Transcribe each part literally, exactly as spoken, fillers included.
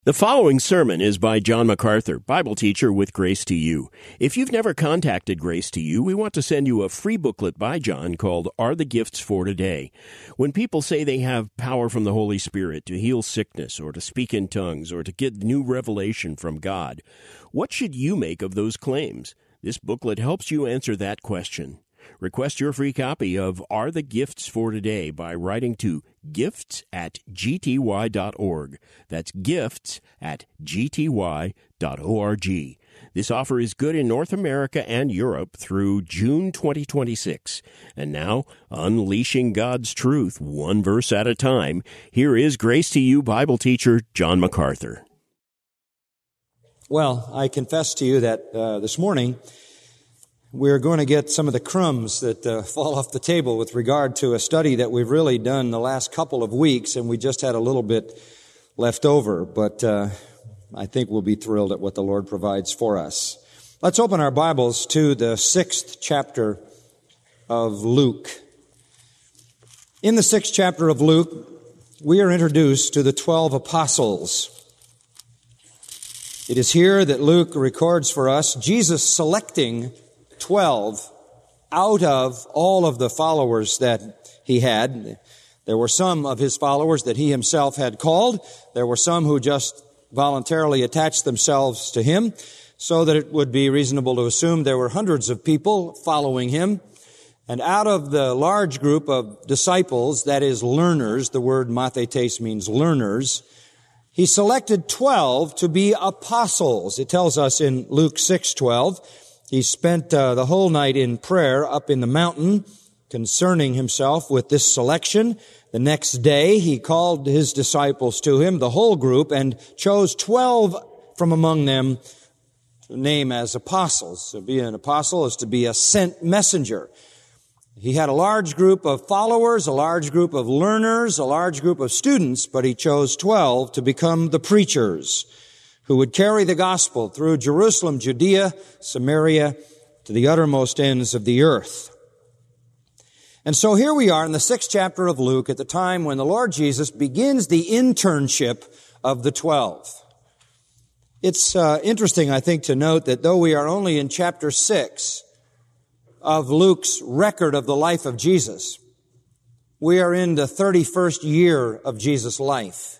The following sermon is by John MacArthur, Bible teacher with Grace to You. If you've never contacted Grace to You, we want to send you a free booklet by John called Are the Gifts for Today? When people say they have power from the Holy Spirit to heal sickness or to speak in tongues or to get new revelation from God, what should you make of those claims? This booklet helps you answer that question. Request your free copy of Are the Gifts for Today by writing to gifts at g t y dot org. That's gifts at g t y dot org. This offer is good in North America and Europe through June twenty twenty-six. And now, unleashing God's truth one verse at a time, here is Grace to You Bible teacher John MacArthur. Well, I confess to you that uh, this morning we're going to get some of the crumbs that uh, fall off the table with regard to a study that we've really done the last couple of weeks, and we just had a little bit left over. But uh, I think we'll be thrilled at what the Lord provides for us. Let's open our Bibles to the sixth chapter of Luke. In the sixth chapter of Luke, we are introduced to the twelve apostles. It is here that Luke records for us Jesus selecting twelve out of all of the followers that he had. There were some of his followers that he himself had called. There were some who just voluntarily attached themselves to him, so that it would be reasonable to assume there were hundreds of people following him. And out of the large group of disciples, that is learners, the word mathetes means learners, he selected twelve to be apostles. It tells us in Luke six twelve, he spent uh, the whole night in prayer up in the mountain concerning himself with this selection. The next day, he called his disciples to him, the whole group, and chose twelve from among them to name as apostles. To be an apostle is to be a sent messenger. He had a large group of followers, a large group of learners, a large group of students, but he chose twelve to become the preachers who would carry the gospel through Jerusalem, Judea, Samaria, to the uttermost ends of the earth. And so here we are in the sixth chapter of Luke at the time when the Lord Jesus begins the internship of the twelve. It's uh, interesting, I think, to note that though we are only in chapter six of Luke's record of the life of Jesus, we are in the thirty-first year of Jesus' life.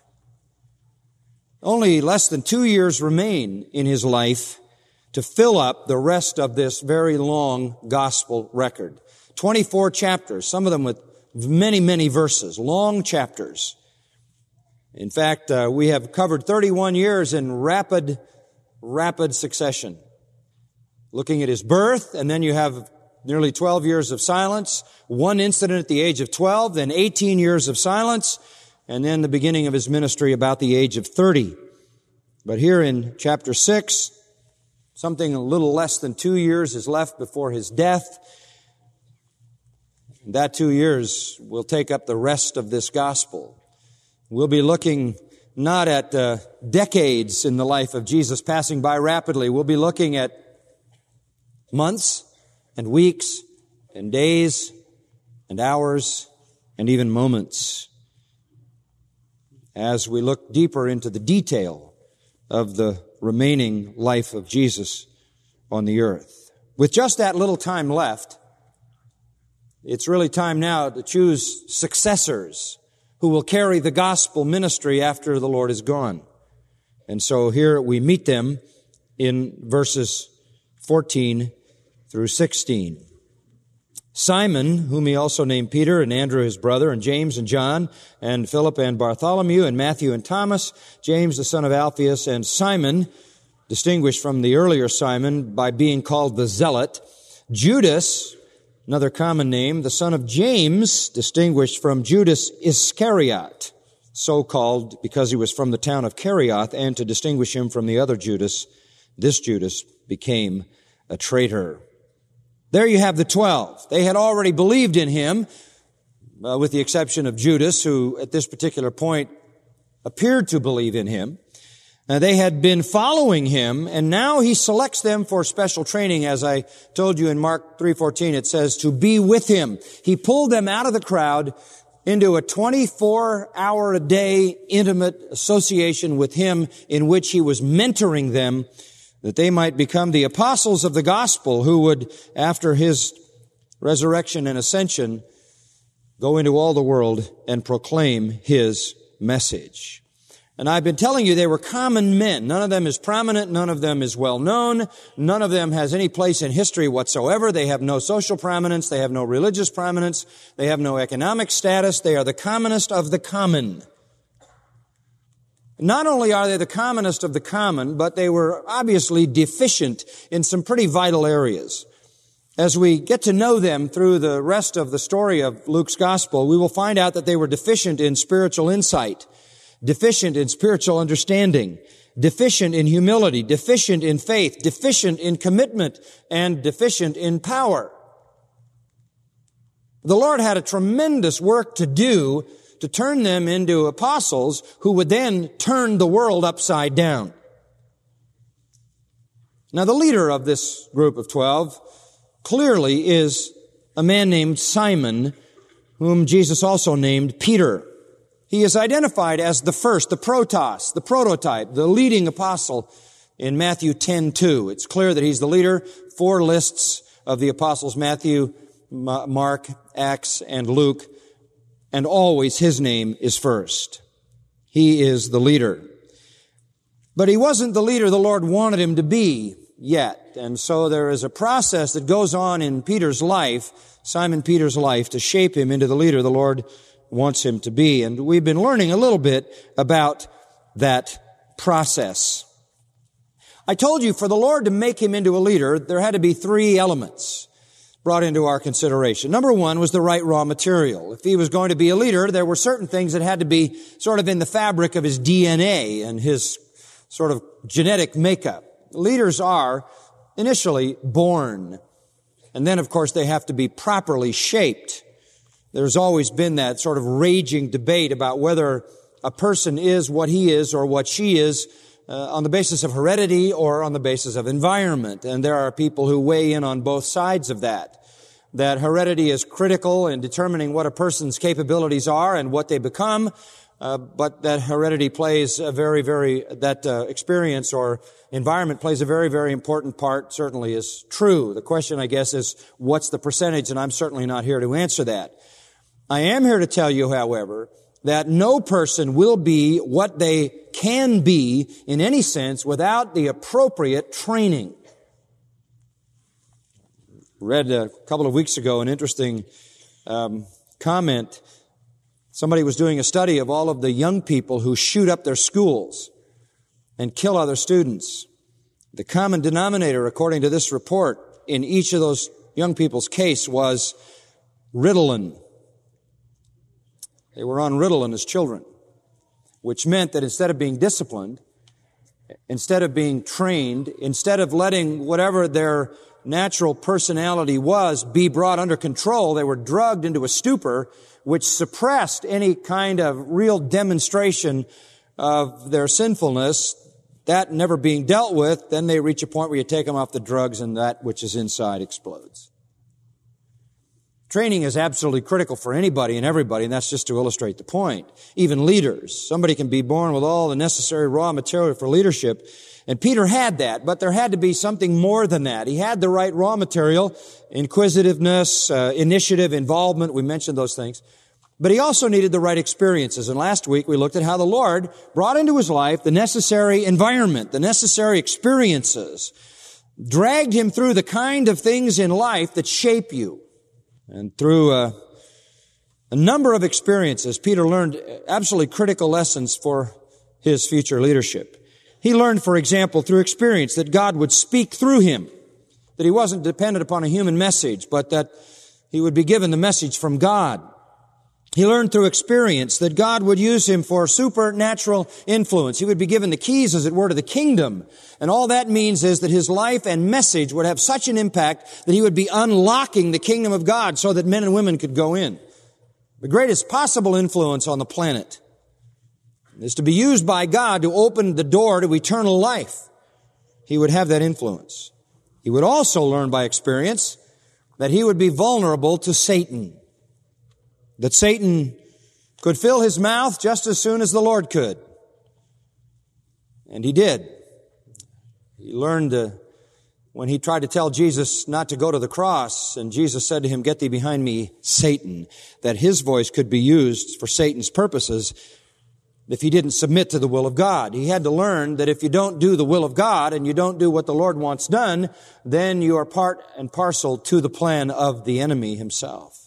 Only less than two years remain in his life to fill up the rest of this very long gospel record. twenty-four chapters, some of them with many, many verses, long chapters. In fact, uh, we have covered thirty-one years in rapid, rapid succession. Looking at his birth, and then you have nearly twelve years of silence, one incident at the age of twelve, then eighteen years of silence, and then the beginning of his ministry about the age of thirty. But here in chapter six, something a little less than two years is left before his death. And that two years will take up the rest of this gospel. We'll be looking not at uh, decades in the life of Jesus passing by rapidly. We'll be looking at months and weeks and days and hours and even moments, as we look deeper into the detail of the remaining life of Jesus on the earth. With just that little time left, it's really time now to choose successors who will carry the gospel ministry after the Lord is gone. And so here we meet them in verses fourteen through sixteen. Simon, whom he also named Peter, and Andrew his brother, and James and John, and Philip and Bartholomew, and Matthew and Thomas, James the son of Alphaeus, and Simon, distinguished from the earlier Simon by being called the Zealot, Judas, another common name, the son of James, distinguished from Judas Iscariot, so called because he was from the town of Kerioth, and to distinguish him from the other Judas, this Judas became a traitor. There you have the twelve. They had already believed in him, uh, with the exception of Judas, who at this particular point appeared to believe in him. Uh, they had been following him, and now he selects them for special training. As I told you in Mark three fourteen, it says to be with him. He pulled them out of the crowd into a twenty-four hour a day intimate association with Him in which He was mentoring them, that they might become the apostles of the gospel who would, after His resurrection and ascension, go into all the world and proclaim His message. And I've been telling you they were common men. None of them is prominent. None of them is well known. None of them has any place in history whatsoever. They have no social prominence. They have no religious prominence. They have no economic status. They are the commonest of the common. Not only are they the commonest of the common, but they were obviously deficient in some pretty vital areas. As we get to know them through the rest of the story of Luke's gospel, we will find out that they were deficient in spiritual insight, deficient in spiritual understanding, deficient in humility, deficient in faith, deficient in commitment, and deficient in power. The Lord had a tremendous work to do to turn them into apostles who would then turn the world upside down. Now, the leader of this group of twelve clearly is a man named Simon, whom Jesus also named Peter. He is identified as the first, the protos, the prototype, the leading apostle in Matthew ten two. It's clear that he's the leader. Four lists of the apostles, Matthew, Mark, Acts, and Luke, and always his name is first. He is the leader. But he wasn't the leader the Lord wanted him to be yet. And so there is a process that goes on in Peter's life, Simon Peter's life, to shape him into the leader the Lord wants him to be. And we've been learning a little bit about that process. I told you for the Lord to make him into a leader, there had to be three elements brought into our consideration. Number one was the right raw material. If he was going to be a leader, there were certain things that had to be sort of in the fabric of his D N A and his sort of genetic makeup. Leaders are initially born, and then, of course, they have to be properly shaped. There's always been that sort of raging debate about whether a person is what he is or what she is uh, on the basis of heredity or on the basis of environment. And there are people who weigh in on both sides of that. That heredity is critical in determining what a person's capabilities are and what they become, uh, but that heredity plays a very, very, that uh, experience or environment plays a very, very important part, certainly is true. The question, I guess, is what's the percentage, and I'm certainly not here to answer that. I am here to tell you, however, that no person will be what they can be in any sense without the appropriate training. Read a couple of weeks ago an interesting um, comment. Somebody was doing a study of all of the young people who shoot up their schools and kill other students. The common denominator, according to this report, in each of those young people's case was Ritalin. They were on Ritalin as children, which meant that instead of being disciplined, instead of being trained, instead of letting whatever their natural personality was be brought under control, they were drugged into a stupor which suppressed any kind of real demonstration of their sinfulness. That never being dealt with, then they reach a point where you take them off the drugs and that which is inside explodes. Training is absolutely critical for anybody and everybody, and that's just to illustrate the point. Even leaders. Somebody can be born with all the necessary raw material for leadership, and Peter had that, but there had to be something more than that. He had the right raw material, inquisitiveness, uh, initiative, involvement, we mentioned those things. But he also needed the right experiences, and last week we looked at how the Lord brought into his life the necessary environment, the necessary experiences, dragged him through the kind of things in life that shape you. And through a, a number of experiences, Peter learned absolutely critical lessons for his future leadership. He learned, for example, through experience that God would speak through him, that he wasn't dependent upon a human message, but that he would be given the message from God. He learned through experience that God would use him for supernatural influence. He would be given the keys, as it were, to the kingdom. And all that means is that his life and message would have such an impact that he would be unlocking the kingdom of God so that men and women could go in. The greatest possible influence on the planet is to be used by God to open the door to eternal life. He would have that influence. He would also learn by experience that he would be vulnerable to Satan. That Satan could fill his mouth just as soon as the Lord could. And he did. He learned to, when he tried to tell Jesus not to go to the cross, and Jesus said to him, "Get thee behind me, Satan," that his voice could be used for Satan's purposes if he didn't submit to the will of God. He had to learn that if you don't do the will of God and you don't do what the Lord wants done, then you are part and parcel to the plan of the enemy himself.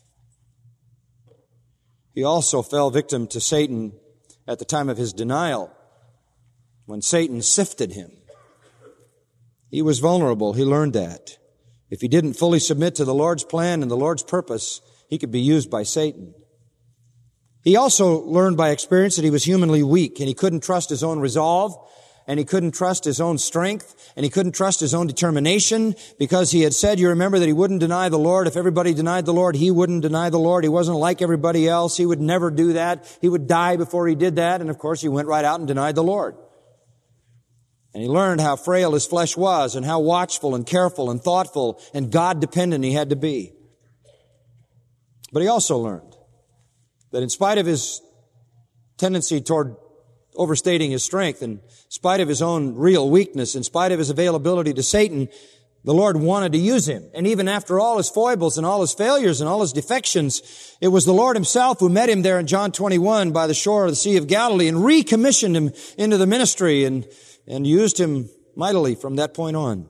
He also fell victim to Satan at the time of his denial, when Satan sifted him. He was vulnerable. He learned that. If he didn't fully submit to the Lord's plan and the Lord's purpose, he could be used by Satan. He also learned by experience that he was humanly weak, and he couldn't trust his own resolve, and he couldn't trust his own strength, and he couldn't trust his own determination, because he had said, you remember, that he wouldn't deny the Lord. If everybody denied the Lord, he wouldn't deny the Lord. He wasn't like everybody else. He would never do that. He would die before he did that. And of course, he went right out and denied the Lord. And he learned how frail his flesh was, and how watchful and careful and thoughtful and God-dependent he had to be. But he also learned that in spite of his tendency toward overstating his strength, in spite of his own real weakness, in spite of his availability to Satan, the Lord wanted to use him. And even after all his foibles and all his failures and all his defections, it was the Lord himself who met him there in John twenty-one by the shore of the Sea of Galilee and recommissioned him into the ministry and, and used him mightily from that point on.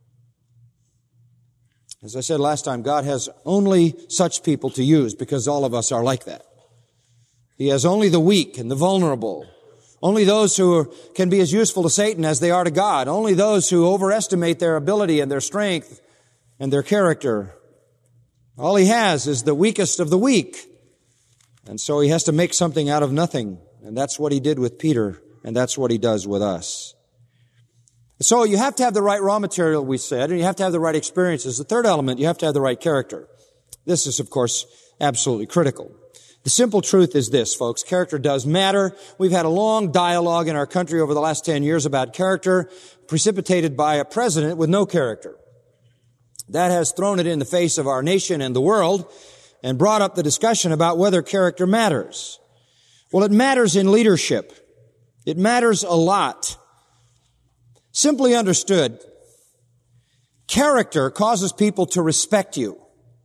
As I said last time, God has only such people to use, because all of us are like that. He has only the weak and the vulnerable. Only those who are, can be as useful to Satan as they are to God. Only those who overestimate their ability and their strength and their character. All he has is the weakest of the weak. And so he has to make something out of nothing. And that's what he did with Peter, and that's what he does with us. So you have to have the right raw material, we said, and you have to have the right experiences. The third element, you have to have the right character. This is, of course, absolutely critical. The simple truth is this, folks. Character does matter. We've had a long dialogue in our country over the last ten years about character, precipitated by a president with no character. That has thrown it in the face of our nation and the world and brought up the discussion about whether character matters. Well, it matters in leadership. It matters a lot. Simply understood, character causes people to respect you.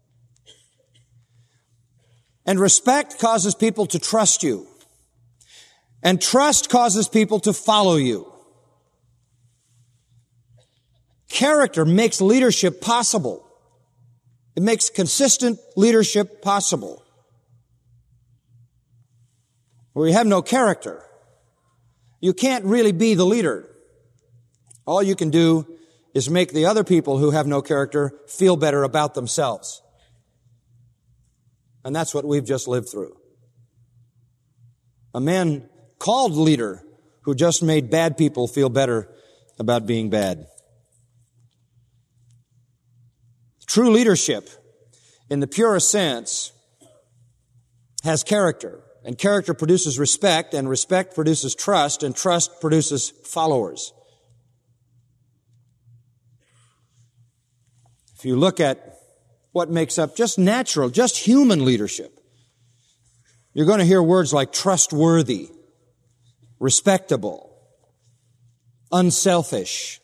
And respect causes people to trust you. And trust causes people to follow you. Character makes leadership possible. It makes consistent leadership possible. Where you have no character, you can't really be the leader. All you can do is make the other people who have no character feel better about themselves. And that's what we've just lived through. A man called leader who just made bad people feel better about being bad. True leadership, in the purest sense, has character. And character produces respect, and respect produces trust, and trust produces followers. If you look at what makes up just natural, just human leadership, you're going to hear words like trustworthy, respectable, unselfish,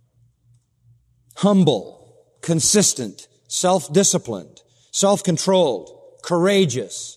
humble, consistent, self-disciplined, self-controlled, courageous.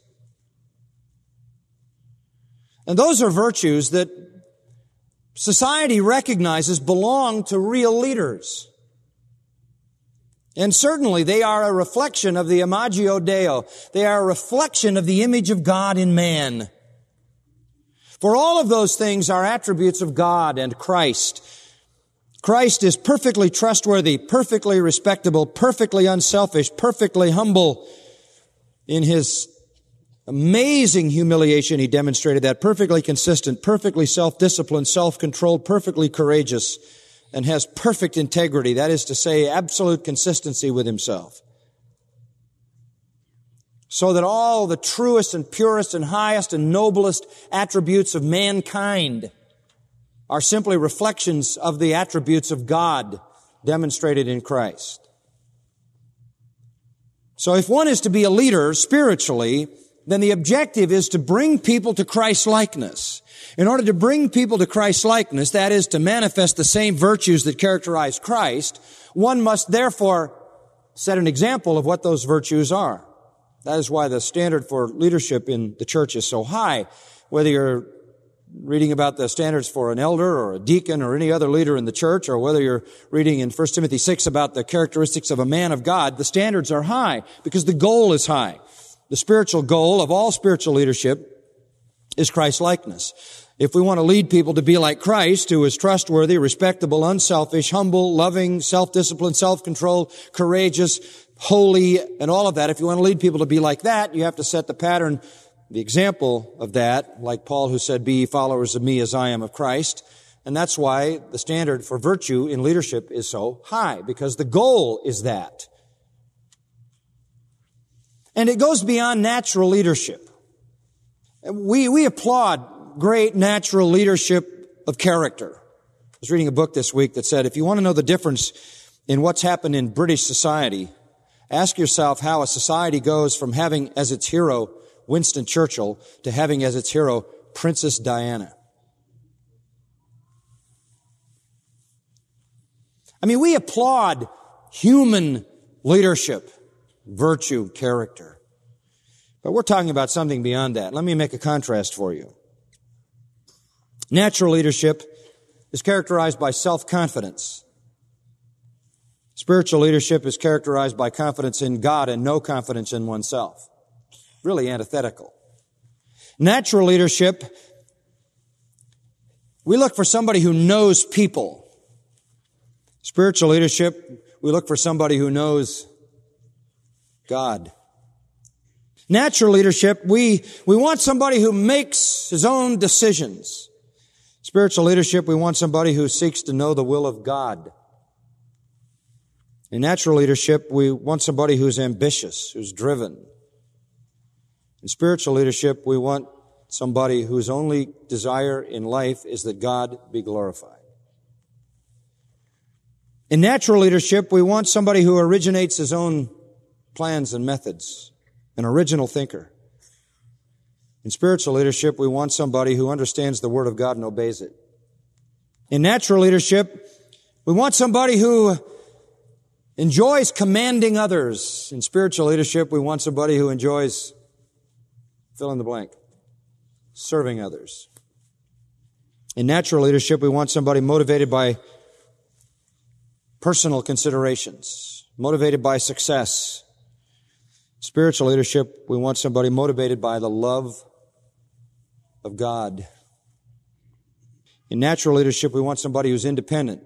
And those are virtues that society recognizes belong to real leaders. And certainly they are a reflection of the Imago Dei. They are a reflection of the image of God in man. For all of those things are attributes of God and Christ. Christ is perfectly trustworthy, perfectly respectable, perfectly unselfish, perfectly humble. In His amazing humiliation, He demonstrated that. Perfectly consistent, perfectly self-disciplined, self-controlled, perfectly courageous, and has perfect integrity, that is to say, absolute consistency with Himself. So that all the truest and purest and highest and noblest attributes of mankind are simply reflections of the attributes of God demonstrated in Christ. So if one is to be a leader spiritually, then the objective is to bring people to Christ-likeness. In order to bring people to Christ-likeness, that is, to manifest the same virtues that characterize Christ, one must therefore set an example of what those virtues are. That is why the standard for leadership in the church is so high. Whether you're reading about the standards for an elder or a deacon or any other leader in the church, or whether you're reading in First Timothy six about the characteristics of a man of God, the standards are high because the goal is high. The spiritual goal of all spiritual leadership is Christ-likeness. If we want to lead people to be like Christ, who is trustworthy, respectable, unselfish, humble, loving, self-disciplined, self-controlled, courageous, holy, and all of that, if you want to lead people to be like that, you have to set the pattern, the example of that, like Paul, who said, "Be ye followers of me as I am of Christ." And that's why the standard for virtue in leadership is so high, because the goal is that. And it goes beyond natural leadership. We, we applaud great natural leadership of character. I was reading a book this week that said, if you want to know the difference in what's happened in British society, ask yourself how a society goes from having as its hero Winston Churchill to having as its hero Princess Diana. I mean, we applaud human leadership, virtue, character. But we're talking about something beyond that. Let me make a contrast for you. Natural leadership is characterized by self-confidence. Spiritual leadership is characterized by confidence in God and no confidence in oneself. Really antithetical. Natural leadership, we look for somebody who knows people. Spiritual leadership, we look for somebody who knows God. Natural leadership, we, we want somebody who makes his own decisions. Spiritual leadership, we want somebody who seeks to know the will of God. In natural leadership, we want somebody who's ambitious, who's driven. In spiritual leadership, we want somebody whose only desire in life is that God be glorified. In natural leadership, we want somebody who originates his own plans and methods, an original thinker. In spiritual leadership, we want somebody who understands the Word of God and obeys it. In natural leadership, we want somebody who enjoys commanding others. In spiritual leadership, we want somebody who enjoys, fill in the blank, serving others. In natural leadership, we want somebody motivated by personal considerations, motivated by success. Spiritual leadership, we want somebody motivated by the love of God. In natural leadership, we want somebody who's independent.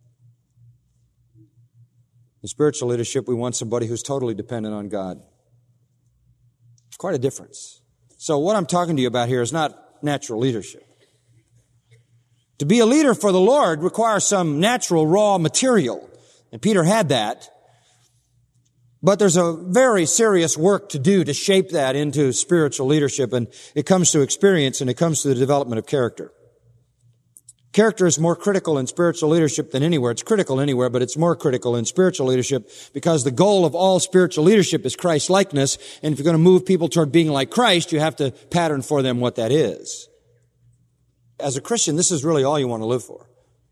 In spiritual leadership, we want somebody who's totally dependent on God. Quite a difference. So what I'm talking to you about here is not natural leadership. To be a leader for the Lord requires some natural raw material, and Peter had that. But there's a very serious work to do to shape that into spiritual leadership, and it comes to experience and it comes to the development of character. Character is more critical in spiritual leadership than anywhere. It's critical anywhere, but it's more critical in spiritual leadership because the goal of all spiritual leadership is Christ-likeness, and if you're going to move people toward being like Christ, you have to pattern for them what that is. As a Christian, this is really all you want to live for,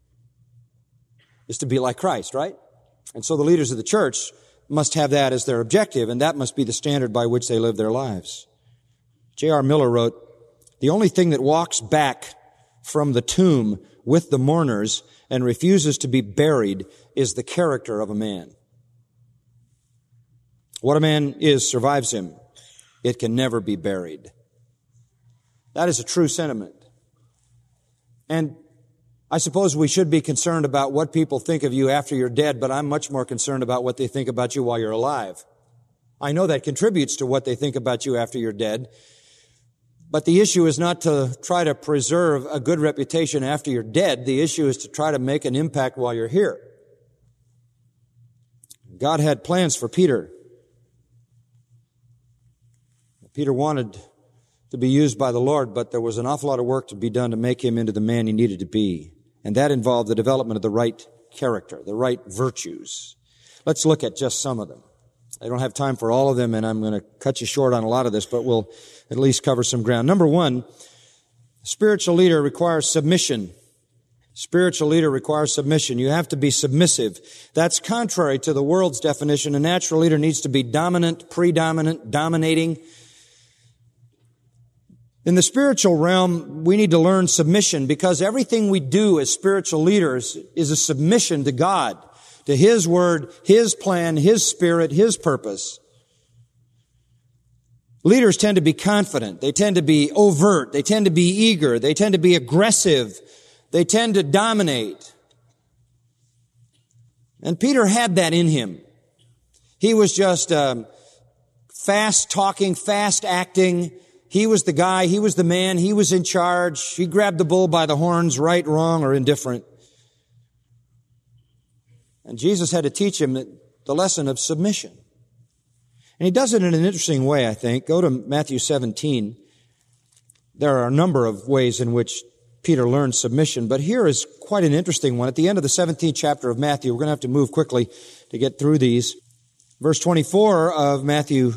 is to be like Christ, right? And so the leaders of the church must have that as their objective, and that must be the standard by which they live their lives. J R Miller wrote, "The only thing that walks back from the tomb with the mourners and refuses to be buried is the character of a man. What a man is survives him. It can never be buried." That is a true sentiment. And I suppose we should be concerned about what people think of you after you're dead, but I'm much more concerned about what they think about you while you're alive. I know that contributes to what they think about you after you're dead, but the issue is not to try to preserve a good reputation after you're dead. The issue is to try to make an impact while you're here. God had plans for Peter. Peter wanted to be used by the Lord, but there was an awful lot of work to be done to make him into the man he needed to be. And that involved the development of the right character, the right virtues. Let's look at just some of them. I don't have time for all of them, and I'm going to cut you short on a lot of this, but we'll at least cover some ground. Number one, spiritual leader requires submission. Spiritual leader requires submission. You have to be submissive. That's contrary to the world's definition. A natural leader needs to be dominant, predominant, dominating. In the spiritual realm, we need to learn submission because everything we do as spiritual leaders is a submission to God, to His Word, His plan, His Spirit, His purpose. Leaders tend to be confident. They tend to be overt. They tend to be eager. They tend to be aggressive. They tend to dominate. And Peter had that in him. He was just um, fast talking, fast acting. He was the guy. He was the man. He was in charge. He grabbed the bull by the horns, right, wrong, or indifferent. And Jesus had to teach him the lesson of submission. And he does it in an interesting way, I think. Go to Matthew seventeen. There are a number of ways in which Peter learned submission, but here is quite an interesting one. At the end of the seventeenth chapter of Matthew, we're going to have to move quickly to get through these. Verse twenty-four of Matthew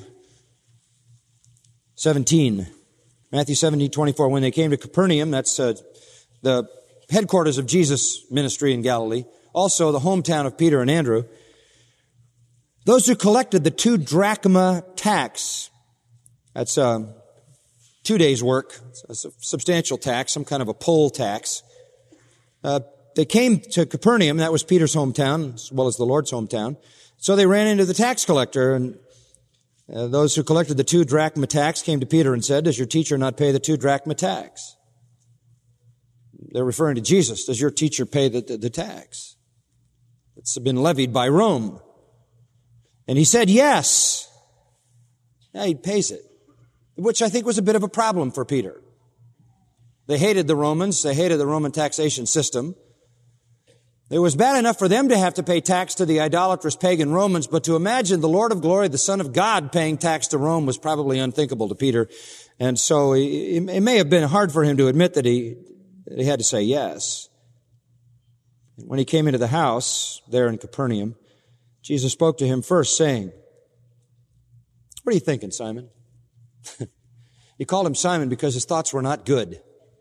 seventeen. Matthew seventeen, twenty-four. When they came to Capernaum, that's uh, the headquarters of Jesus' ministry in Galilee, also the hometown of Peter and Andrew. Those who collected the two drachma tax, that's uh, two days' work, it's a substantial tax, some kind of a poll tax. Uh, they came to Capernaum, that was Peter's hometown, as well as the Lord's hometown. So they ran into the tax collector, and uh, those who collected the two drachma tax came to Peter and said, "Does your teacher not pay the two drachma tax?" They're referring to Jesus. Does your teacher pay the, the, the tax? It's been levied by Rome. And he said, yes. Yeah, he pays it, which I think was a bit of a problem for Peter. They hated the Romans. They hated the Roman taxation system. It was bad enough for them to have to pay tax to the idolatrous pagan Romans, but to imagine the Lord of glory, the Son of God, paying tax to Rome was probably unthinkable to Peter. And so it may have been hard for him to admit that he, that he had to say yes. When he came into the house there in Capernaum, Jesus spoke to him first, saying, "What are you thinking, Simon?" He called him Simon because his thoughts were not good.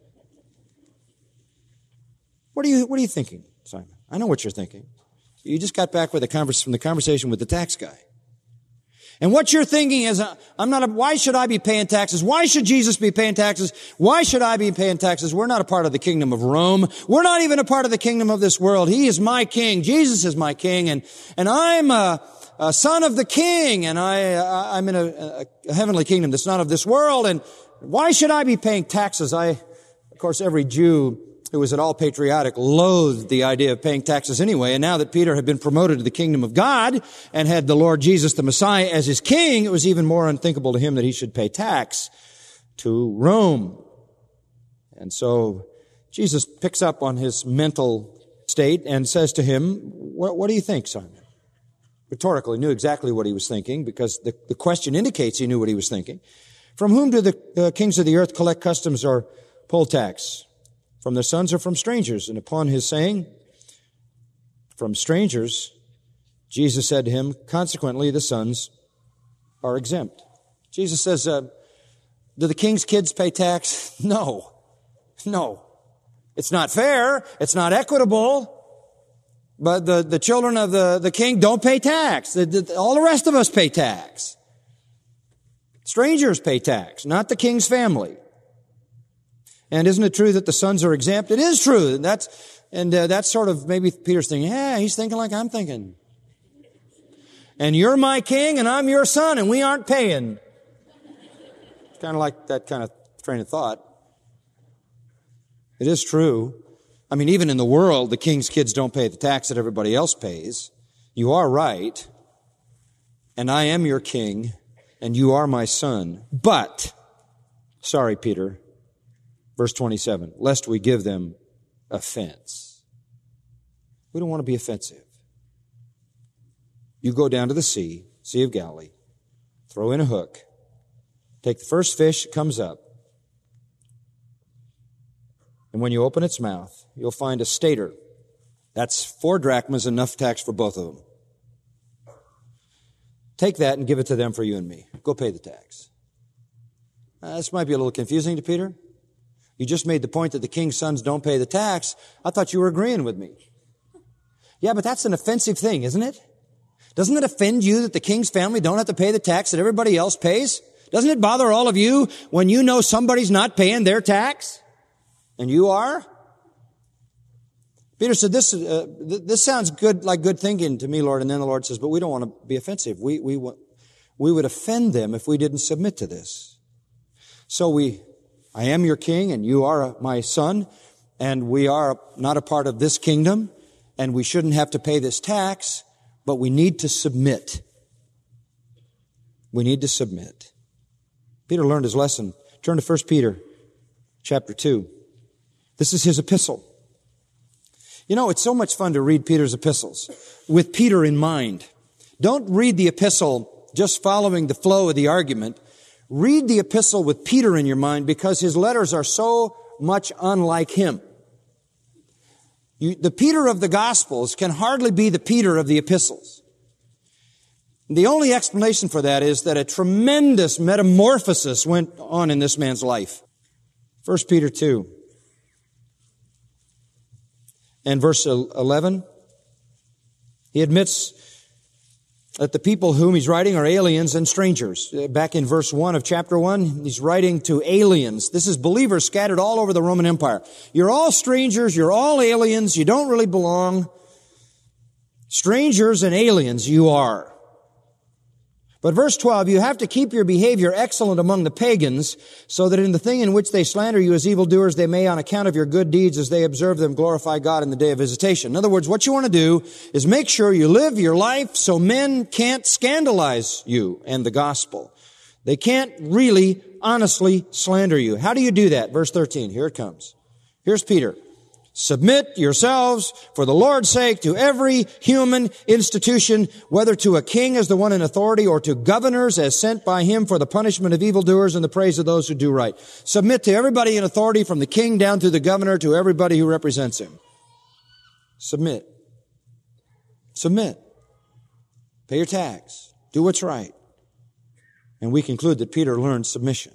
What are you, what are you thinking, Simon? I know what you're thinking. You just got back with a converse, from the conversation with the tax guy. And what you're thinking is, I'm not a, why should I be paying taxes? Why should Jesus be paying taxes? Why should I be paying taxes? We're not a part of the kingdom of Rome. We're not even a part of the kingdom of this world. He is my king. Jesus is my king. And, and I'm a, a son of the king. And I, I'm in a, a heavenly kingdom that's not of this world. And why should I be paying taxes? I, of course, every Jew who was at all patriotic loathed the idea of paying taxes anyway. And now that Peter had been promoted to the kingdom of God and had the Lord Jesus, the Messiah, as his king, it was even more unthinkable to him that he should pay tax to Rome. And so Jesus picks up on his mental state and says to him, what, what do you think, Simon? Rhetorically, knew exactly what he was thinking because the, the question indicates he knew what he was thinking. From whom do the uh, kings of the earth collect customs or poll tax? From their sons or from strangers? And upon his saying, from strangers, Jesus said to him, consequently, the sons are exempt. Jesus says, uh, do the king's kids pay tax? No. No. It's not fair. It's not equitable. But the, the children of the, the king don't pay tax. The, the, all the rest of us pay tax. Strangers pay tax, not the king's family. And isn't it true that the sons are exempt? It is true. And that's, and uh, that's sort of maybe Peter's thinking, yeah, he's thinking like I'm thinking. And you're my king and I'm your son and we aren't paying. It's kind of like that kind of train of thought. It is true. I mean, even in the world, the king's kids don't pay the tax that everybody else pays. You are right. And I am your king and you are my son. But, sorry, Peter, verse twenty-seven, lest we give them offense. We don't want to be offensive. You go down to the sea, Sea of Galilee, throw in a hook, take the first fish that comes up, and when you open its mouth, you'll find a stater. That's four drachmas, enough tax for both of them. Take that and give it to them for you and me. Go pay the tax. Uh, this might be a little confusing to Peter. You just made the point that the king's sons don't pay the tax. I thought you were agreeing with me. Yeah, but that's an offensive thing, isn't it? Doesn't it offend you that the king's family don't have to pay the tax that everybody else pays? Doesn't it bother all of you when you know somebody's not paying their tax? And you are? Peter said, this, uh, th- this sounds good, like good thinking to me, Lord. And then the Lord says, but we don't want to be offensive. We, we, we would offend them if we didn't submit to this. So we, I am your king and you are my son, and we are not a part of this kingdom, and we shouldn't have to pay this tax, but we need to submit. We need to submit. Peter learned his lesson. Turn to First Peter chapter two. This is his epistle. You know, it's so much fun to read Peter's epistles with Peter in mind. Don't read the epistle just following the flow of the argument. Read the epistle with Peter in your mind, because his letters are so much unlike him. You, the Peter of the Gospels can hardly be the Peter of the epistles. The only explanation for that is that a tremendous metamorphosis went on in this man's life. First Peter two and verse eleven, he admits that the people whom he's writing are aliens and strangers. Back in verse one of chapter one, he's writing to aliens. This is believers scattered all over the Roman Empire. You're all strangers, you're all aliens, you don't really belong. Strangers and aliens you are. But verse twelve, you have to keep your behavior excellent among the pagans, so that in the thing in which they slander you as evildoers, they may, on account of your good deeds as they observe them, glorify God in the day of visitation. In other words, what you want to do is make sure you live your life so men can't scandalize you and the gospel. They can't really, honestly slander you. How do you do that? Verse thirteen, here it comes. Here's Peter. Submit yourselves for the Lord's sake to every human institution, whether to a king as the one in authority or to governors as sent by him for the punishment of evildoers and the praise of those who do right. Submit to everybody in authority, from the king down through the governor to everybody who represents him. Submit. Submit. Pay your tax. Do what's right. And we conclude that Peter learned submission.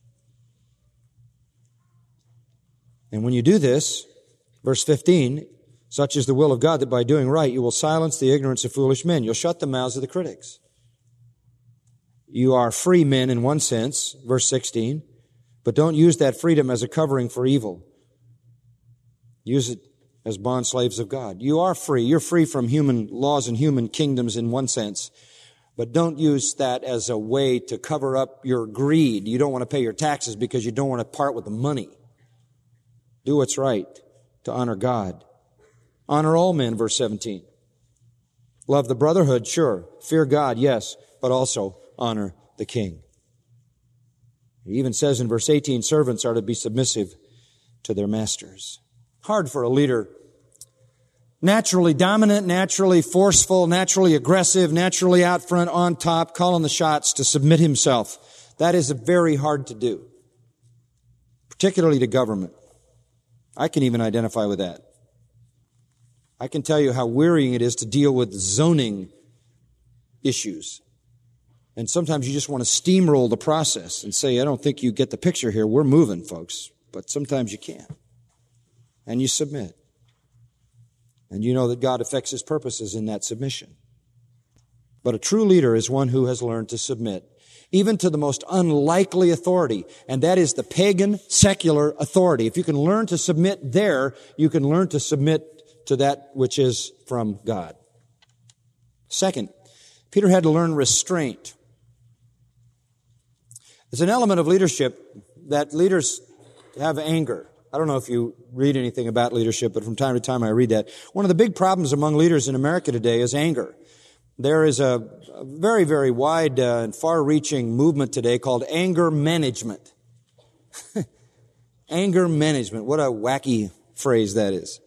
And when you do this, verse fifteen, such is the will of God, that by doing right you will silence the ignorance of foolish men. You'll shut the mouths of the critics. You are free men in one sense, verse sixteen, but don't use that freedom as a covering for evil. Use it as bond slaves of God. You are free. You're free from human laws and human kingdoms in one sense, but don't use that as a way to cover up your greed. You don't want to pay your taxes because you don't want to part with the money. Do what's right to honor God. Honor all men, verse seventeen. Love the brotherhood, sure. Fear God, yes, but also honor the king. He even says in verse eighteen, servants are to be submissive to their masters. Hard for a leader, naturally dominant, naturally forceful, naturally aggressive, naturally out front, on top, calling the shots, to submit himself. That is very hard to do, particularly to government. I can even identify with that. I can tell you how wearying it is to deal with zoning issues. And sometimes you just want to steamroll the process and say, I don't think you get the picture here. We're moving, folks. But sometimes you can't. And you submit. And you know that God affects his purposes in that submission. But a true leader is one who has learned to submit, even to the most unlikely authority, and that is the pagan, secular authority. If you can learn to submit there, you can learn to submit to that which is from God. Second, Peter had to learn restraint. It's an element of leadership that leaders have anger. I don't know if you read anything about leadership, but from time to time I read that. One of the big problems among leaders in America today is anger. There is a, a very, very wide uh, and far-reaching movement today called anger management. Anger management. What a wacky phrase that is.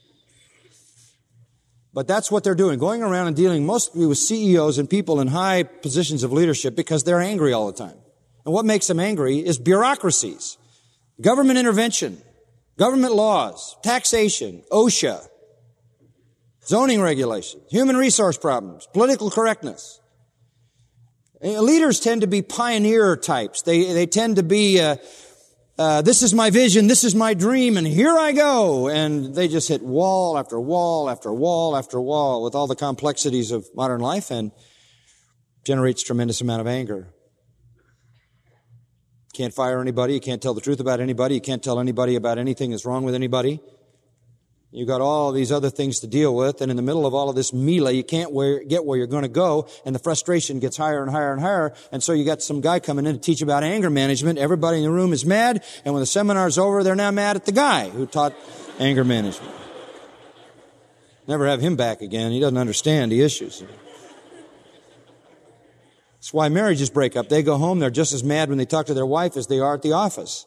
But that's what they're doing, going around and dealing mostly with C E Os and people in high positions of leadership because they're angry all the time. And what makes them angry is bureaucracies, government intervention, government laws, taxation, OSHA, zoning regulations, human resource problems, political correctness. Leaders tend to be pioneer types. They, they tend to be, uh, uh, this is my vision, this is my dream, and here I go. And they just hit wall after wall after wall after wall with all the complexities of modern life and generates tremendous amount of anger. Can't fire anybody. You can't tell the truth about anybody. You can't tell anybody about anything that's wrong with anybody. You've got all these other things to deal with, and in the middle of all of this melee, you can't where, get where you're going to go, and the frustration gets higher and higher and higher, and so you got some guy coming in to teach about anger management. Everybody in the room is mad, and when the seminar's over, they're now mad at the guy who taught anger management. Never have him back again. He doesn't understand the issues. That's why marriages break up. They go home, they're just as mad when they talk to their wife as they are at the office.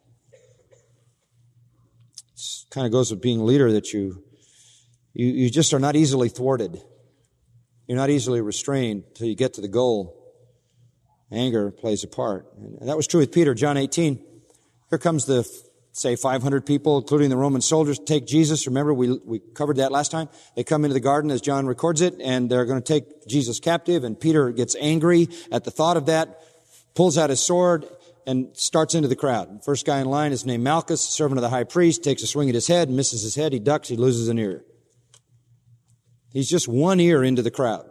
Kind of goes with being a leader that you, you, you just are not easily thwarted. You're not easily restrained till you get to the goal. Anger plays a part. And that was true with Peter, John eighteen. Here comes the, say, five hundred people, including the Roman soldiers, take Jesus. Remember, we, we covered that last time. They come into the garden as John records it, and they're going to take Jesus captive, and Peter gets angry at the thought of that, pulls out his sword, and starts into the crowd. First guy in line is named Malchus, servant of the high priest, takes a swing at his head, misses his head, he ducks, he loses an ear. He's just one ear into the crowd.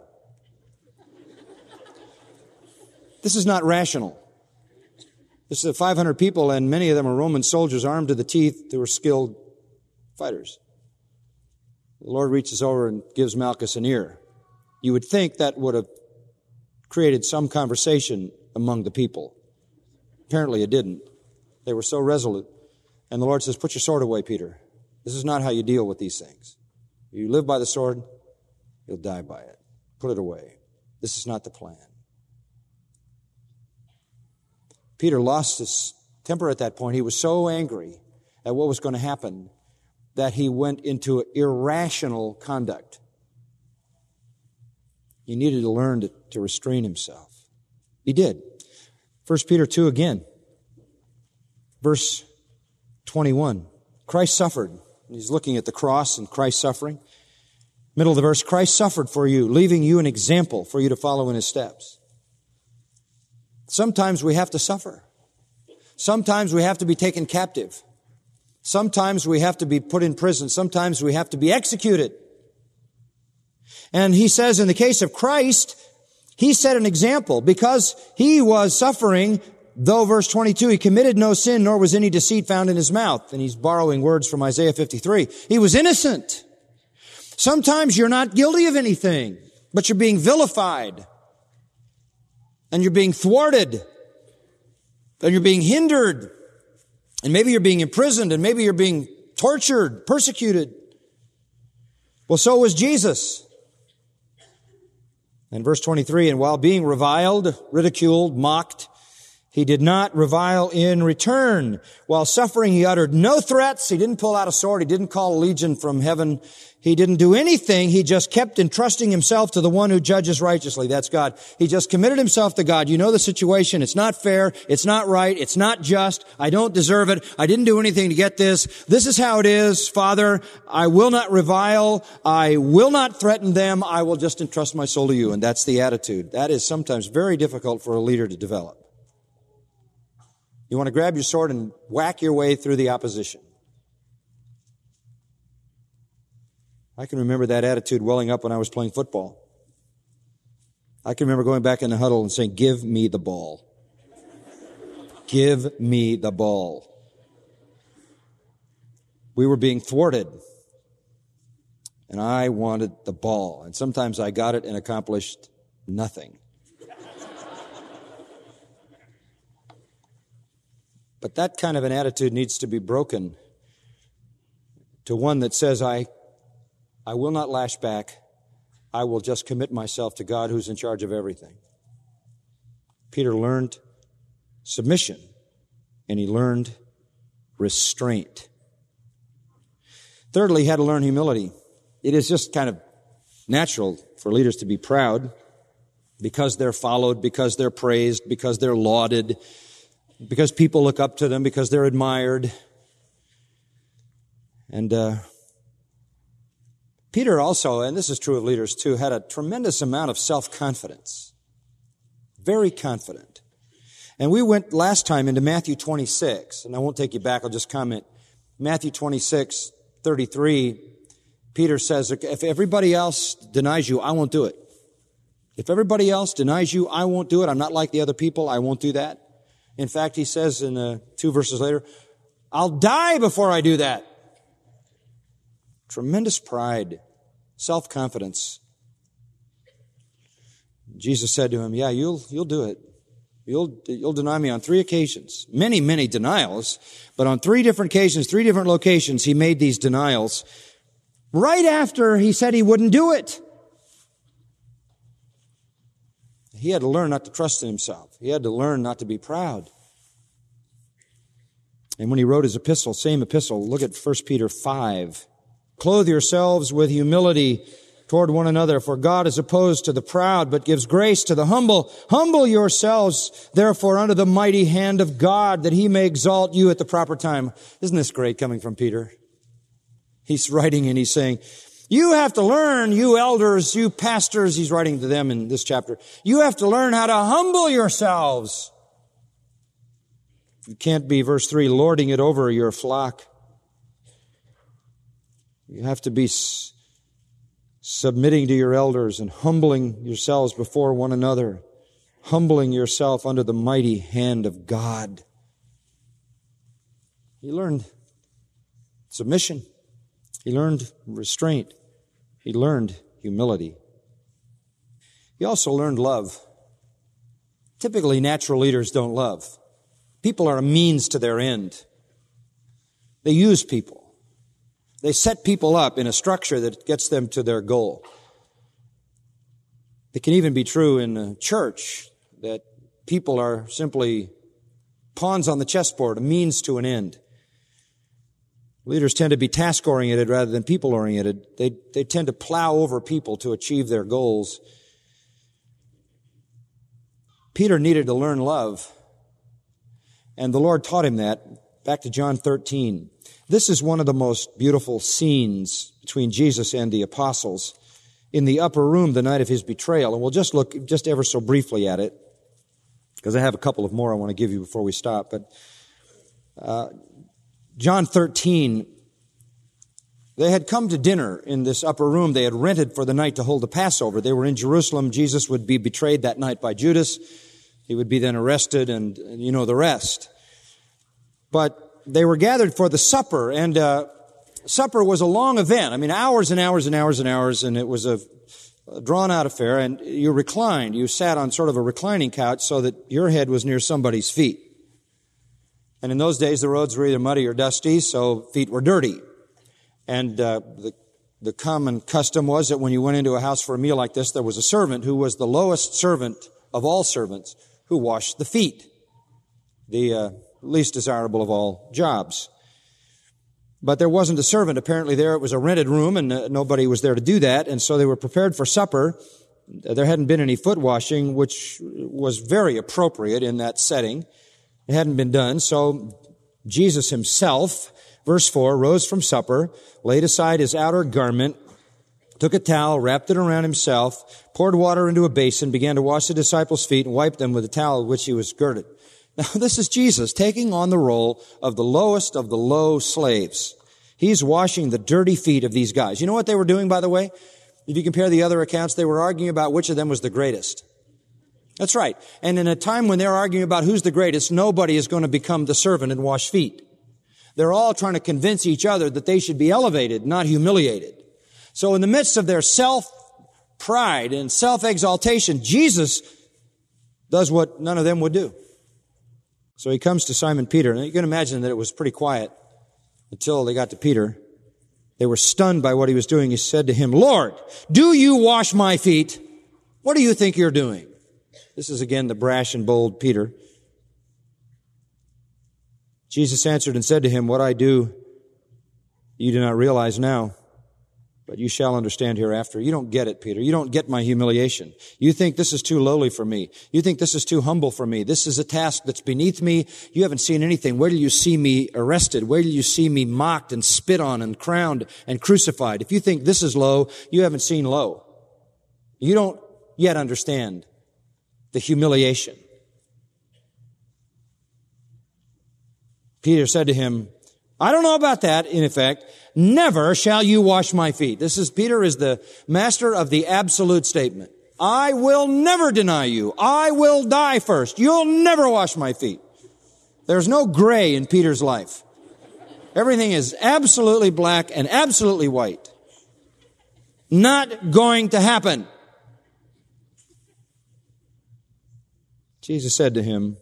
This is not rational. This is five hundred people, and many of them are Roman soldiers armed to the teeth who are skilled fighters. The Lord reaches over and gives Malchus an ear. You would think that would have created some conversation among the people. Apparently it didn't. They were so resolute. And the Lord says, put your sword away, Peter. This is not how you deal with these things. You live by the sword, you'll die by it. Put it away. This is not the plan. Peter lost his temper at that point. He was so angry at what was going to happen that he went into irrational conduct. He needed to learn to, to restrain himself. He did. First Peter two again, verse twenty-one. Christ suffered. He's looking at the cross and Christ's suffering. Middle of the verse, Christ suffered for you, leaving you an example for you to follow in His steps. Sometimes we have to suffer. Sometimes we have to be taken captive. Sometimes we have to be put in prison. Sometimes we have to be executed. And he says in the case of Christ, He set an example because He was suffering, though, verse twenty-two, He committed no sin, nor was any deceit found in His mouth. And he's borrowing words from Isaiah fifty-three. He was innocent. Sometimes you're not guilty of anything, but you're being vilified. And you're being thwarted. And you're being hindered. And maybe you're being imprisoned, and maybe you're being tortured, persecuted. Well, so was Jesus. And verse twenty-three, and while being reviled, ridiculed, mocked, He did not revile in return. While suffering, He uttered no threats. He didn't pull out a sword. He didn't call a legion from heaven. He didn't do anything. He just kept entrusting Himself to the one who judges righteously. That's God. He just committed Himself to God. You know the situation. It's not fair. It's not right. It's not just. I don't deserve it. I didn't do anything to get this. This is how it is. Father, I will not revile. I will not threaten them. I will just entrust my soul to You. And that's the attitude. That is sometimes very difficult for a leader to develop. You want to grab your sword and whack your way through the opposition. I can remember that attitude welling up when I was playing football. I can remember going back in the huddle and saying, give me the ball. Give me the ball. We were being thwarted. And I wanted the ball. And sometimes I got it and accomplished nothing. But that kind of an attitude needs to be broken to one that says, I I will not lash back. I will just commit myself to God who's in charge of everything. Peter learned submission, and he learned restraint. Thirdly, he had to learn humility. It is just kind of natural for leaders to be proud because they're followed, because they're praised, because they're lauded, because people look up to them, because they're admired. And uh, Peter also, and this is true of leaders too, had a tremendous amount of self-confidence. very confident. And we went last time into Matthew twenty-six, and I won't take you back, I'll just comment. Matthew twenty-six, thirty-three, Peter says, if everybody else denies you, I won't do it. If everybody else denies you, I won't do it. I'm not like the other people. I won't do that. In fact, he says in uh, two verses later, I'll die before I do that. Tremendous pride, self-confidence. Jesus said to him, yeah, you'll, you'll do it. You'll, you'll deny me on three occasions. Many, many denials. But on three different occasions, three different locations, he made these denials right after he said he wouldn't do it. He had to learn not to trust in himself. He had to learn not to be proud. And when he wrote his epistle, same epistle, look at First Peter five. Clothe yourselves with humility toward one another, for God is opposed to the proud, but gives grace to the humble. Humble yourselves, therefore, under the mighty hand of God, that he may exalt you at the proper time. Isn't this great coming from Peter? He's writing and he's saying, you have to learn, you elders, you pastors, he's writing to them in this chapter, you have to learn how to humble yourselves. You can't be, verse three, lording it over your flock. You have to be s- submitting to your elders and humbling yourselves before one another, humbling yourself under the mighty hand of God. He learned submission. He learned restraint. He learned humility. He also learned love. Typically, natural leaders don't love. People are a means to their end. They use people. They set people up in a structure that gets them to their goal. It can even be true in a church that people are simply pawns on the chessboard, a means to an end. Leaders tend to be task-oriented rather than people-oriented. They, they tend to plow over people to achieve their goals. Peter needed to learn love, and the Lord taught him that. Back to John thirteen. This is one of the most beautiful scenes between Jesus and the apostles in the upper room the night of his betrayal. And we'll just look just ever so briefly at it, because I have a couple of more I want to give you before we stop. But uh, John thirteen, they had come to dinner in this upper room they had rented for the night to hold the Passover. They were in Jerusalem. Jesus would be betrayed that night by Judas. He would be then arrested, and, and you know the rest. But they were gathered for the supper, and uh, supper was a long event. I mean, hours and hours and hours and hours, and it was a, a drawn-out affair. And you reclined. You sat on sort of a reclining couch so that your head was near somebody's feet. And in those days, the roads were either muddy or dusty, so feet were dirty. And uh, the, the common custom was that when you went into a house for a meal like this, there was a servant who was the lowest servant of all servants who washed the feet, the uh, least desirable of all jobs. But there wasn't a servant apparently there. It was a rented room, and uh, nobody was there to do that. And so they were prepared for supper. There hadn't been any foot washing, which was very appropriate in that setting. It hadn't been done. So Jesus himself, verse four, rose from supper, laid aside his outer garment, took a towel, wrapped it around himself, poured water into a basin, began to wash the disciples' feet, and wiped them with the towel with which he was girded. Now, this is Jesus taking on the role of the lowest of the low slaves. He's washing the dirty feet of these guys. You know what they were doing, by the way? If you compare the other accounts, they were arguing about which of them was the greatest. That's right. And in a time when they're arguing about who's the greatest, nobody is going to become the servant and wash feet. They're all trying to convince each other that they should be elevated, not humiliated. So in the midst of their self-pride and self-exaltation, Jesus does what none of them would do. So he comes to Simon Peter, and you can imagine that it was pretty quiet until they got to Peter. They were stunned by what he was doing. He said to him, Lord, do you wash my feet? What do you think you're doing? This is again the brash and bold Peter. Jesus answered and said to him, what I do, you do not realize now, but you shall understand hereafter. You don't get it, Peter. You don't get my humiliation. You think this is too lowly for me. You think this is too humble for me. This is a task that's beneath me. You haven't seen anything. Where do you see me arrested? Where do you see me mocked and spit on and crowned and crucified? If you think this is low, you haven't seen low. You don't yet understand the humiliation. Peter said to him, I don't know about that, in effect. Never shall you wash my feet. This is, Peter is the master of the absolute statement. I will never deny you. I will die first. You'll never wash my feet. There's no gray in Peter's life. Everything is absolutely black and absolutely white. Not going to happen. Jesus said to him,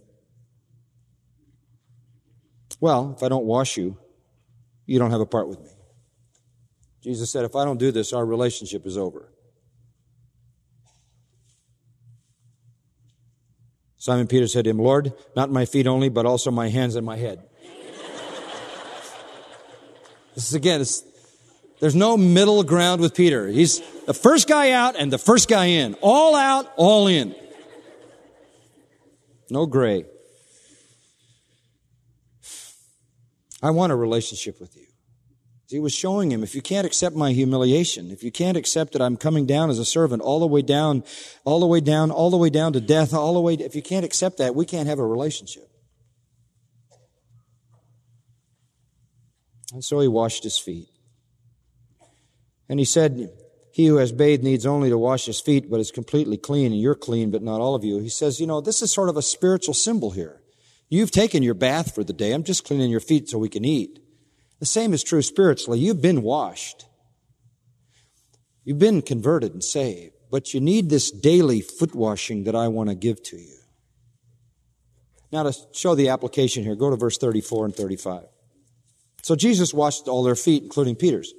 well, if I don't wash you, you don't have a part with me. Jesus said, if I don't do this, our relationship is over. Simon Peter said to him, Lord, not my feet only, but also my hands and my head. This is again, it's, there's no middle ground with Peter. He's the first guy out and the first guy in. All out, all in. No gray. I want a relationship with you. He was showing him, if you can't accept my humiliation, if you can't accept that I'm coming down as a servant all the way down, all the way down, all the way down to death, all the way, if you can't accept that, we can't have a relationship. And so he washed his feet. And he said, he who has bathed needs only to wash his feet, but is completely clean, and you're clean, but not all of you. He says, you know, this is sort of a spiritual symbol here. You've taken your bath for the day. I'm just cleaning your feet so we can eat. The same is true spiritually. You've been washed. You've been converted and saved, but you need this daily foot washing that I want to give to you. Now to show the application here, go to verse thirty-four and thirty-five. So Jesus washed all their feet, including Peter's.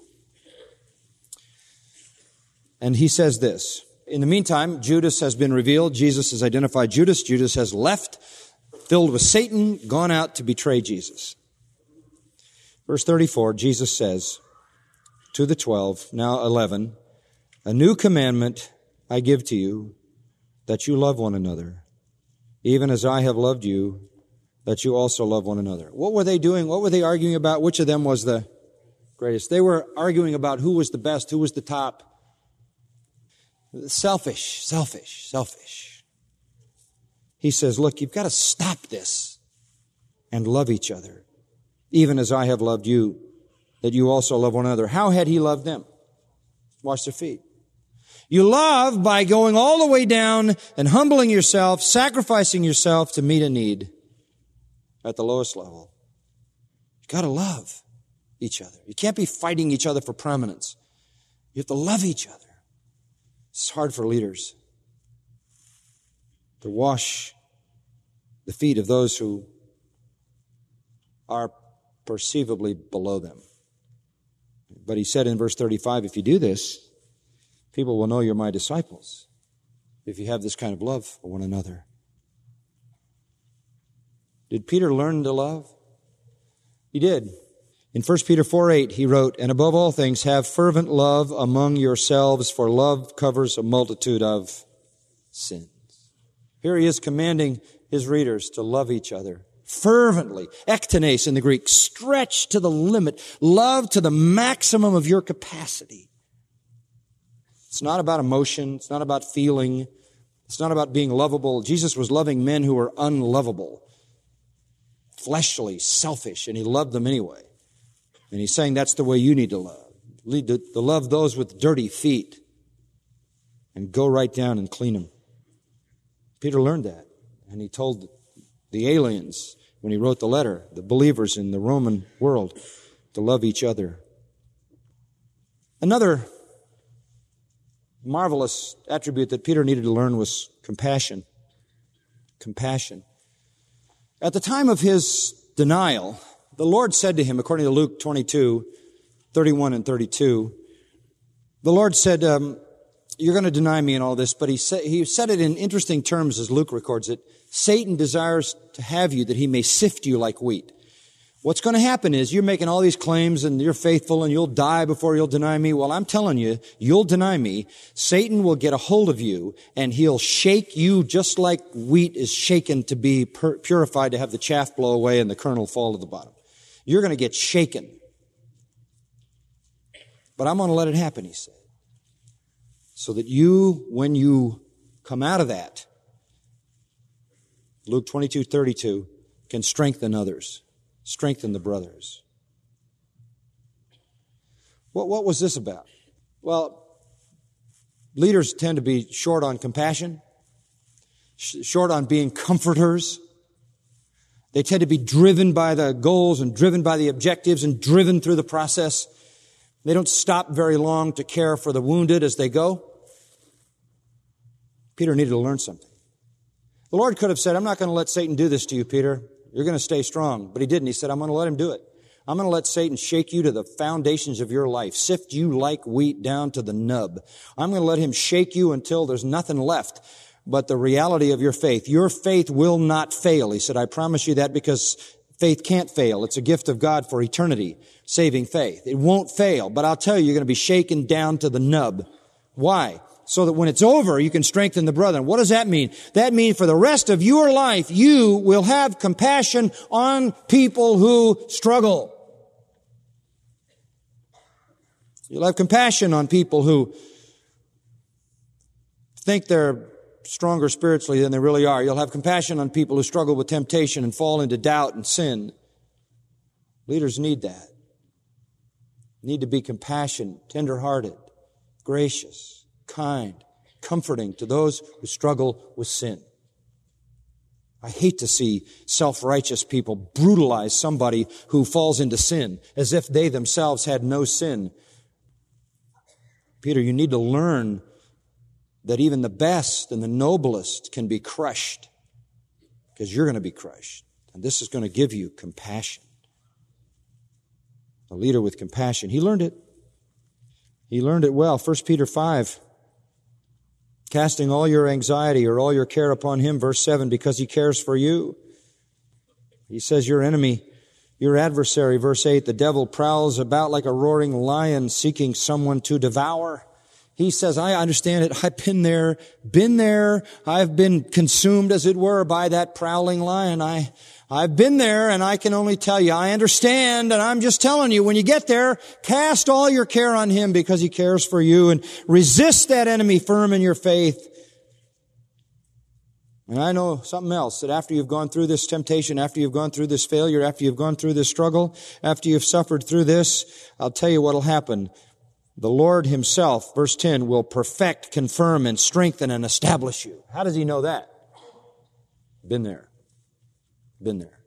And he says this, in the meantime, Judas has been revealed. Jesus has identified Judas. Judas has left, filled with Satan, gone out to betray Jesus. Verse thirty-four, Jesus says to the twelve, now eleven, a new commandment I give to you, that you love one another, even as I have loved you, that you also love one another. What were they doing? What were they arguing about? Which of them was the greatest? They were arguing about who was the best, who was the top. Selfish, selfish, selfish. He says, look, you've got to stop this and love each other. Even as I have loved you, that you also love one another. How had he loved them? Wash their feet. You love by going all the way down and humbling yourself, sacrificing yourself to meet a need at the lowest level. You've got to love each other. You can't be fighting each other for prominence. You have to love each other. It's hard for leaders to wash the feet of those who are perceivably below them. But he said in verse thirty-five, if you do this, people will know you're my disciples, if you have this kind of love for one another. Did Peter learn to love? He did. In First Peter four eight, he wrote, and above all things, have fervent love among yourselves, for love covers a multitude of sins. Here he is commanding his readers to love each other fervently. Ektenes in the Greek, stretch to the limit. Love to the maximum of your capacity. It's not about emotion. It's not about feeling. It's not about being lovable. Jesus was loving men who were unlovable, fleshly, selfish, and he loved them anyway. And he's saying that's the way you need to love. Lead to, to love those with dirty feet and go right down and clean them. Peter learned that, and he told the aliens, when he wrote the letter, the believers in the Roman world, to love each other. Another marvelous attribute that Peter needed to learn was compassion. Compassion. At the time of his denial, the Lord said to him, according to Luke twenty-two, thirty-one and thirty-two, the Lord said, um, you're going to deny me and all this, but he said, he said it in interesting terms as Luke records it. Satan desires to have you that he may sift you like wheat. What's going to happen is you're making all these claims and you're faithful and you'll die before you'll deny me. Well, I'm telling you, you'll deny me. Satan will get a hold of you and he'll shake you just like wheat is shaken to be pur- purified to have the chaff blow away and the kernel fall to the bottom. You're going to get shaken. But I'm going to let it happen, he said. So that you, when you come out of that, Luke twenty-two thirty-two, can strengthen others, strengthen the brothers. What, what was this about? Well, leaders tend to be short on compassion, sh- short on being comforters. They tend to be driven by the goals and driven by the objectives and driven through the process. They don't stop very long to care for the wounded as they go. Peter needed to learn something. The Lord could have said, I'm not going to let Satan do this to you, Peter. You're going to stay strong. But he didn't. He said, I'm going to let him do it. I'm going to let Satan shake you to the foundations of your life, sift you like wheat down to the nub. I'm going to let him shake you until there's nothing left but the reality of your faith. Your faith will not fail. He said, I promise you that, because faith can't fail. It's a gift of God for eternity, saving faith. It won't fail, but I'll tell you, you're going to be shaken down to the nub. Why? So that when it's over, you can strengthen the brethren. What does that mean? That means for the rest of your life, you will have compassion on people who struggle. You'll have compassion on people who think they're stronger spiritually than they really are. You'll have compassion on people who struggle with temptation and fall into doubt and sin. Leaders need that. Need to be compassionate, tender-hearted, gracious, kind, comforting to those who struggle with sin. I hate to see self-righteous people brutalize somebody who falls into sin as if they themselves had no sin. Peter, you need to learn that even the best and the noblest can be crushed, because you're going to be crushed. And this is going to give you compassion. A leader with compassion. He learned it. He learned it well. First Peter five, casting all your anxiety or all your care upon him, verse seven, because he cares for you. He says your enemy, your adversary, verse eight, the devil prowls about like a roaring lion seeking someone to devour. He says, I understand it. I've been there, been there. I've been consumed, as it were, by that prowling lion. I, I've been there, and I can only tell you, I understand, and I'm just telling you, when you get there, cast all your care on him because he cares for you, and resist that enemy firm in your faith. And I know something else, that after you've gone through this temptation, after you've gone through this failure, after you've gone through this struggle, after you've suffered through this, I'll tell you what'll happen. The Lord himself, verse ten, will perfect, confirm, and strengthen and establish you. How does he know that? Been there. Been there.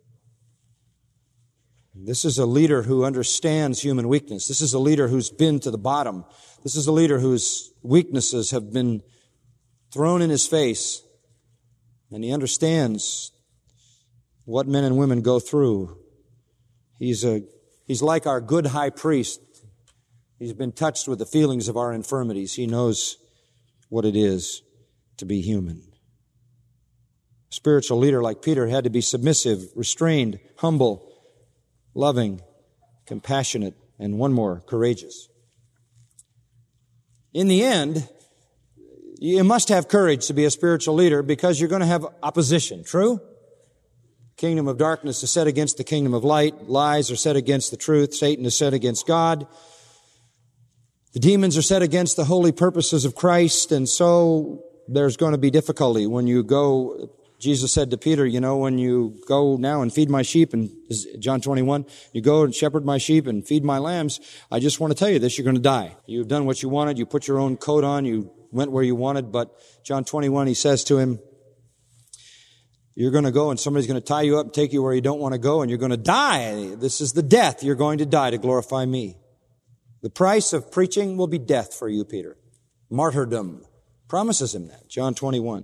This is a leader who understands human weakness. This is a leader who's been to the bottom. This is a leader whose weaknesses have been thrown in his face. And he understands what men and women go through. He's a, he's like our good high priest. He's been touched with the feelings of our infirmities. He knows what it is to be human. A spiritual leader like Peter had to be submissive, restrained, humble, loving, compassionate, and one more, courageous. In the end, you must have courage to be a spiritual leader, because you're going to have opposition. True? Kingdom of darkness is set against the kingdom of light. Lies are set against the truth. Satan is set against God. The demons are set against the holy purposes of Christ, and so there's going to be difficulty when you go. Jesus said to Peter, you know, when you go now and feed my sheep, and John twenty-one, you go and shepherd my sheep and feed my lambs, I just want to tell you this, you're going to die. You've done what you wanted, you put your own coat on, you went where you wanted, but John twenty-one, he says to him, you're going to go and somebody's going to tie you up and take you where you don't want to go, and you're going to die. This is the death. You're going to die to glorify me. The price of preaching will be death for you, Peter. Martyrdom. Promises him that. John twenty-one.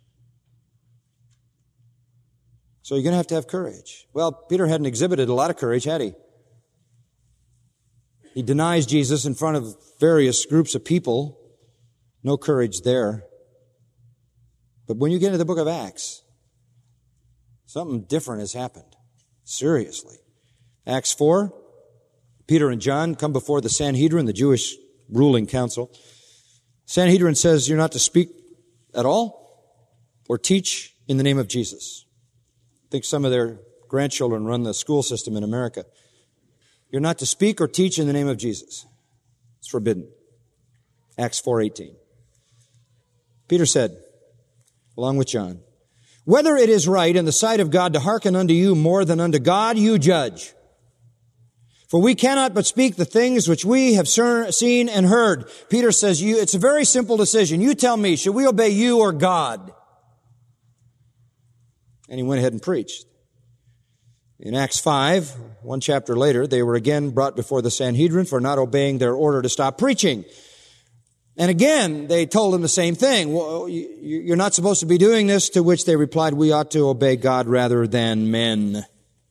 So you're going to have to have courage. Well, Peter hadn't exhibited a lot of courage, had he? He denies Jesus in front of various groups of people. No courage there. But when you get into the book of Acts, something different has happened. Seriously. Acts four. Peter and John come before the Sanhedrin, the Jewish ruling council. Sanhedrin says you're not to speak at all or teach in the name of Jesus. I think some of their grandchildren run the school system in America. You're not to speak or teach in the name of Jesus. It's forbidden. Acts four eighteen. Peter said, along with John, Whether it is right in the sight of God to hearken unto you more than unto God, you judge. For we cannot but speak the things which we have seen and heard. Peter says, you, it's a very simple decision. You tell me, should we obey you or God? And he went ahead and preached. In Acts five, one chapter later, they were again brought before the Sanhedrin for not obeying their order to stop preaching. And again, they told him the same thing. Well, you're not supposed to be doing this, to which they replied, we ought to obey God rather than men.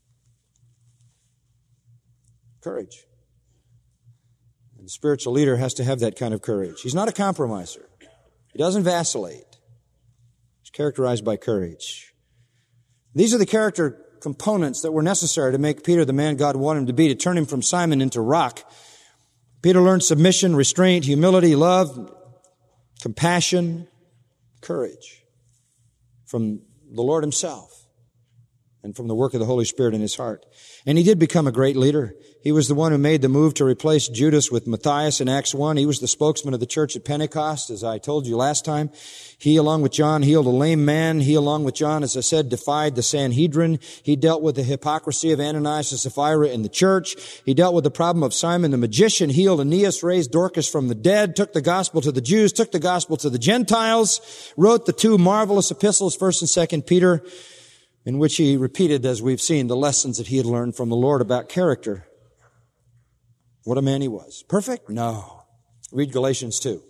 Courage. And the spiritual leader has to have that kind of courage. He's not a compromiser. He doesn't vacillate. He's characterized by courage. These are the character components that were necessary to make Peter the man God wanted him to be, to turn him from Simon into rock. Peter learned submission, restraint, humility, love, compassion, courage from the Lord himself and from the work of the Holy Spirit in his heart. And he did become a great leader. He was the one who made the move to replace Judas with Matthias in Acts one. He was the spokesman of the church at Pentecost, as I told you last time. He, along with John, healed a lame man. He, along with John, as I said, defied the Sanhedrin. He dealt with the hypocrisy of Ananias and Sapphira in the church. He dealt with the problem of Simon the magician, healed Aeneas, raised Dorcas from the dead, took the gospel to the Jews, took the gospel to the Gentiles, wrote the two marvelous epistles, First and Second Peter, in which he repeated, as we've seen, the lessons that he had learned from the Lord about character. What a man he was. Perfect? No. Read Galatians two.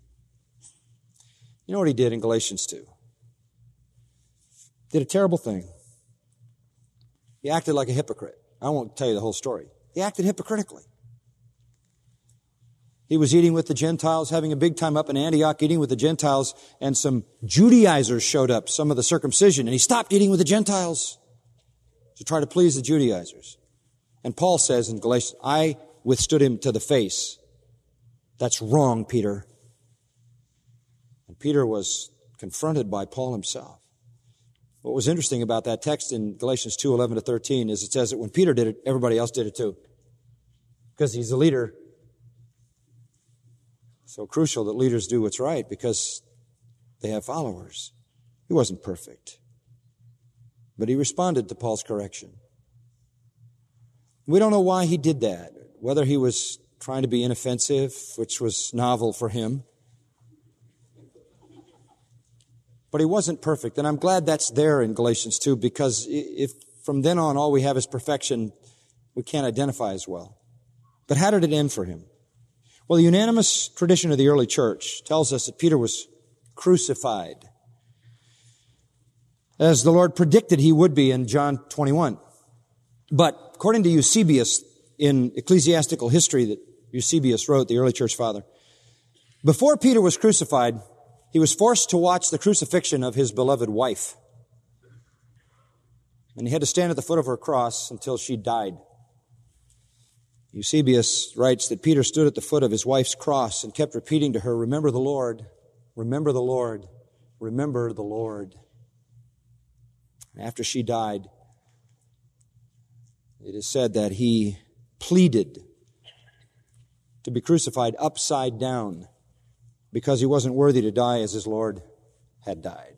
You know what he did in Galatians two? Did a terrible thing. He acted like a hypocrite. I won't tell you the whole story. He acted hypocritically. He was eating with the Gentiles, having a big time up in Antioch, eating with the Gentiles, and some Judaizers showed up, some of the circumcision, and he stopped eating with the Gentiles to try to please the Judaizers. And Paul says in Galatians, I withstood him to the face. That's wrong, Peter. And Peter was confronted by Paul himself. What was interesting about that text in Galatians two, eleven to thirteen is it says that when Peter did it, everybody else did it too. Because he's the leader. So crucial that leaders do what's right because they have followers. He wasn't perfect. But he responded to Paul's correction. We don't know why he did that. Whether he was trying to be inoffensive, which was novel for him. But he wasn't perfect. And I'm glad that's there in Galatians two because if from then on all we have is perfection, we can't identify as well. But how did it end for him? Well, the unanimous tradition of the early church tells us that Peter was crucified, as the Lord predicted he would be in John twenty-one. But according to Eusebius, in ecclesiastical history that Eusebius wrote, the early church father, before Peter was crucified, he was forced to watch the crucifixion of his beloved wife. And he had to stand at the foot of her cross until she died. Eusebius writes that Peter stood at the foot of his wife's cross and kept repeating to her, remember the Lord, remember the Lord, remember the Lord. After she died, it is said that he pleaded to be crucified upside down because he wasn't worthy to die as his Lord had died.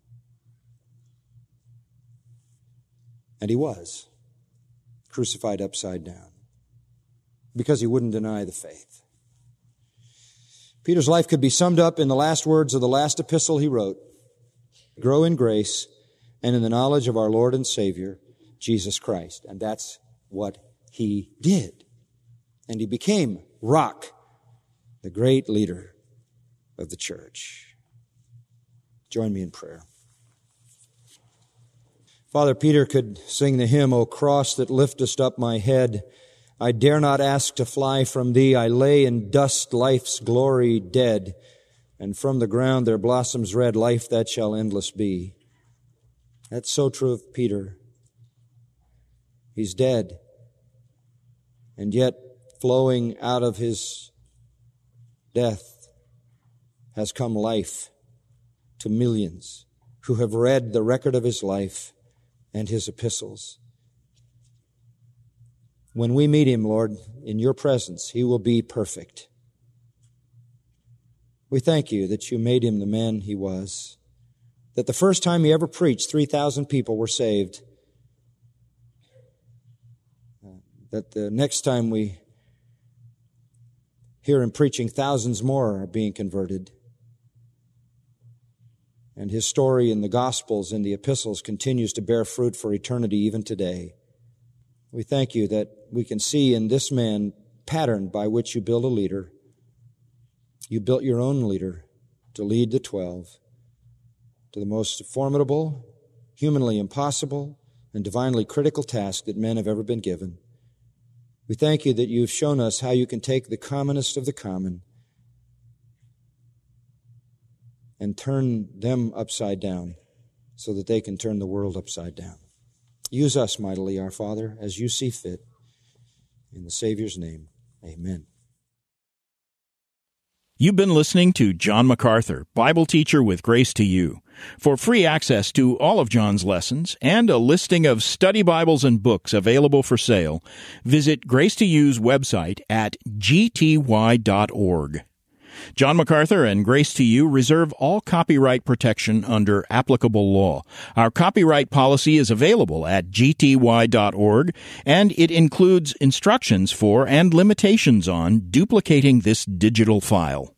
And he was crucified upside down because he wouldn't deny the faith. Peter's life could be summed up in the last words of the last epistle he wrote. Grow in grace and in the knowledge of our Lord and Savior, Jesus Christ. And that's what he did. And he became Rock, the great leader of the church. Join me in prayer. Father, Peter could sing the hymn, O cross that liftest up my head. I dare not ask to fly from thee. I lay in dust, life's glory dead. And from the ground there blossoms red life that shall endless be. That's so true of Peter. He's dead. And yet, flowing out of his death has come life to millions who have read the record of his life and his epistles. When we meet him, Lord, in your presence, he will be perfect. We thank you that you made him the man he was. that the first time he ever preached, three thousand people were saved. That the next time we hear him preaching, thousands more are being converted. And his story in the Gospels and the epistles continues to bear fruit for eternity even today. We thank you that we can see in this man pattern by which you build a leader. You built your own leader to lead the twelve to the most formidable, humanly impossible, and divinely critical task that men have ever been given. We thank you that you've shown us how you can take the commonest of the common and turn them upside down so that they can turn the world upside down. Use us mightily, our Father, as you see fit. In the Savior's name, amen. You've been listening to John MacArthur, Bible teacher with Grace to You. For free access to all of John's lessons and a listing of study Bibles and books available for sale, visit Grace to You's website at g t y dot org. John MacArthur and Grace to You reserve all copyright protection under applicable law. Our copyright policy is available at g t y dot org, and it includes instructions for and limitations on duplicating this digital file.